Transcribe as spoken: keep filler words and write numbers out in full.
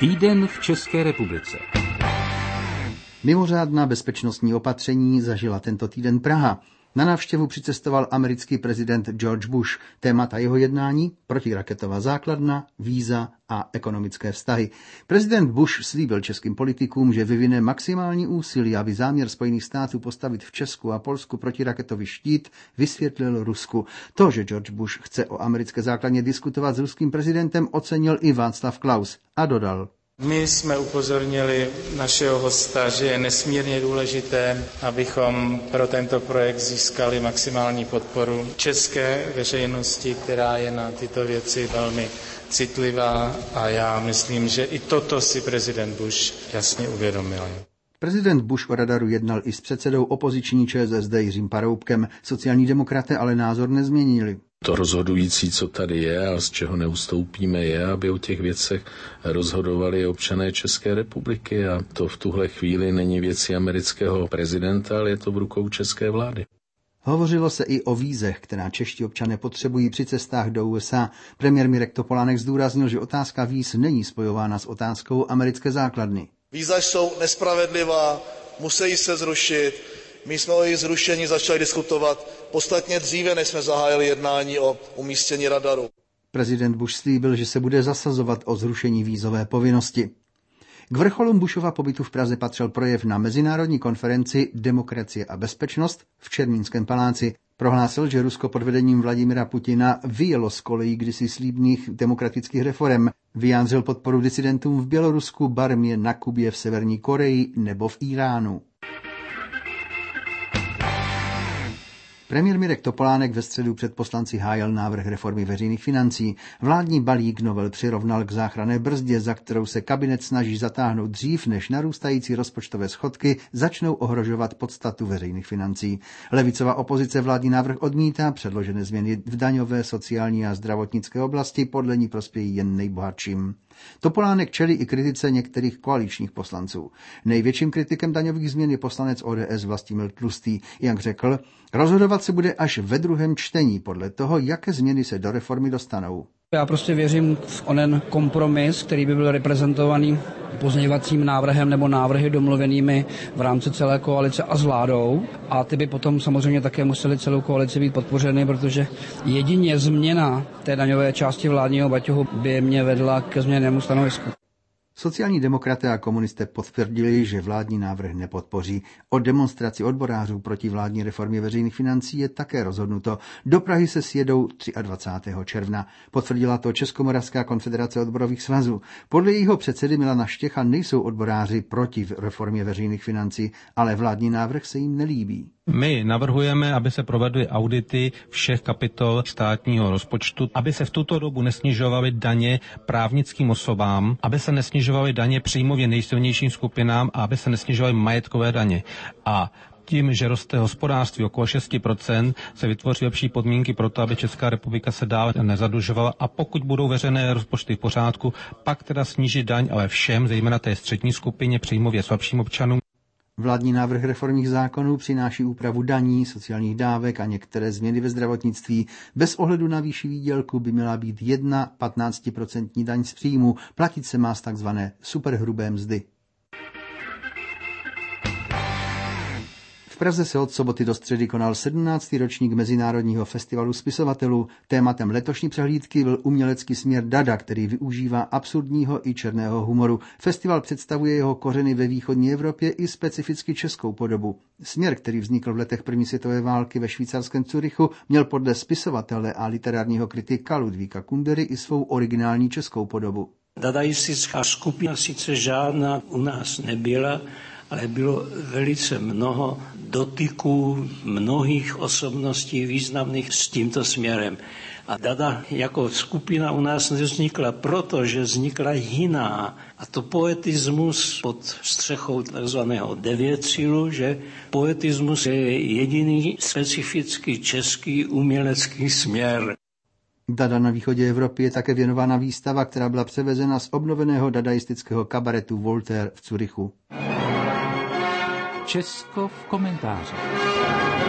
Týden v České republice. Mimořádná bezpečnostní opatření zažila tento týden Praha. Na návštěvu přicestoval americký prezident George Bush. Témata jeho jednání: protiraketová základna, víza a ekonomické vztahy. Prezident Bush slíbil českým politikům, že vyvine maximální úsilí, aby záměr Spojených států postavit v Česku a Polsku protiraketový štít vysvětlil Rusku. To, že George Bush chce o americké základně diskutovat s ruským prezidentem, ocenil i Václav Klaus a dodal: My jsme upozornili našeho hosta, že je nesmírně důležité, abychom pro tento projekt získali maximální podporu české veřejnosti, která je na tyto věci velmi citlivá, a já myslím, že i toto si prezident Bush jasně uvědomil. Prezident Bush o radaru jednal i s předsedou opoziční ČSSD Jiřím Paroubkem. Sociální demokraté ale názor nezměnili. To rozhodující, co tady je a z čeho neustoupíme, je, aby o těch věcech rozhodovali občané České republiky, a to v tuhle chvíli není věcí amerického prezidenta, ale je to v rukou české vlády. Hovořilo se i o vízech, která čeští občané potřebují při cestách do U S A. Premiér Mirek Topolánek zdůraznil, že otázka víz není spojována s otázkou americké základny. Víza jsou nespravedlivá, musí se zrušit. My jsme o jejich zrušení začali diskutovat podstatně dříve, než jsme zahájili jednání o umístění radaru. Prezident Bush slíbil, že se bude zasazovat o zrušení vízové povinnosti. K vrcholům Bushova pobytu v Praze patřil projev na mezinárodní konferenci Demokracie a bezpečnost v Černínském paláci. Prohlásil, že Rusko pod vedením Vladimira Putina vyjelo z kolejí kdysi slíbných demokratických reforem. Vyjádřil podporu disidentům v Bělorusku, Barmě, na Kubě, v Severní Koreji nebo v Iránu. Premiér Mirek Topolánek ve středu před poslanci hájil návrh reformy veřejných financí. Vládní balík novel přirovnal k záchranné brzdě, za kterou se kabinet snaží zatáhnout dřív, než narůstající rozpočtové schodky začnou ohrožovat podstatu veřejných financí. Levicová opozice vládní návrh odmítá, předložené změny v daňové, sociální a zdravotnické oblasti podle ní prospějí jen nejbohatším. Topolánek čelí i kritice některých koaličních poslanců. Největším kritikem daňových změn je poslanec O D S Vlastimil Tlustý. Jak řekl, rozhodovat se bude až ve druhém čtení podle toho, jaké změny se do reformy dostanou. Já prostě věřím v onen kompromis, který by byl reprezentovaný pozměňovacím návrhem nebo návrhy domluvenými v rámci celé koalice a s vládou. A ty by potom samozřejmě také museli celou koalici být podpořeny, protože jedině změna té daňové části vládního baťohu by mě vedla ke změněnému stanovisku. Sociální demokraté a komunisté potvrdili, že vládní návrh nepodpoří. O demonstraci odborářů proti vládní reformě veřejných financí je také rozhodnuto. Do Prahy se sjedou dvacátého třetího června. Potvrdila to Českomoravská konfederace odborových svazů. Podle jejího předsedy Milana Štěcha nejsou odboráři proti reformě veřejných financí, ale vládní návrh se jim nelíbí. My navrhujeme, aby se provedly audity všech kapitol státního rozpočtu, aby se v tuto dobu nesnižovaly daně právnickým osobám, aby se nesnižovaly daně příjmově nejsilnějším skupinám a aby se nesnižovaly majetkové daně. A tím, že roste hospodářství okolo šest procent, se vytvoří lepší podmínky pro to, aby Česká republika se dále nezadlužovala, a pokud budou veřejné rozpočty v pořádku, pak teda snížit daň, ale všem, zejména té střední skupině příjmově slabším občanům. Vládní návrh reformních zákonů přináší úpravu daní, sociálních dávek a některé změny ve zdravotnictví. Bez ohledu na výši výdělku by měla být jedna patnáctiprocentní daň z příjmu. Platit se má z takzvané superhrubé mzdy. V Praze se od soboty do středy konal sedmnáctý ročník Mezinárodního festivalu spisovatelů. Tématem letošní přehlídky byl umělecký směr Dada, který využívá absurdního i černého humoru. Festival představuje jeho kořeny ve východní Evropě i specificky českou podobu. Směr, který vznikl v letech první světové války ve švýcarském Curychu, měl podle spisovatele a literárního kritika Ludvíka Kundery i svou originální českou podobu. Dadaistická skupina sice žádná u nás nebyla, ale bylo velice mnoho dotyků mnohých osobností významných s tímto směrem. A Dada jako skupina u nás nevznikla proto, že vznikla jiná. A to poetismus pod střechou takzvaného devětsilu, že poetismus je jediný specifický český umělecký směr. Dada na východě Evropy je také věnována výstava, která byla převezena z obnoveného dadaistického kabaretu Voltaire v Curychu. Česko v komentáři.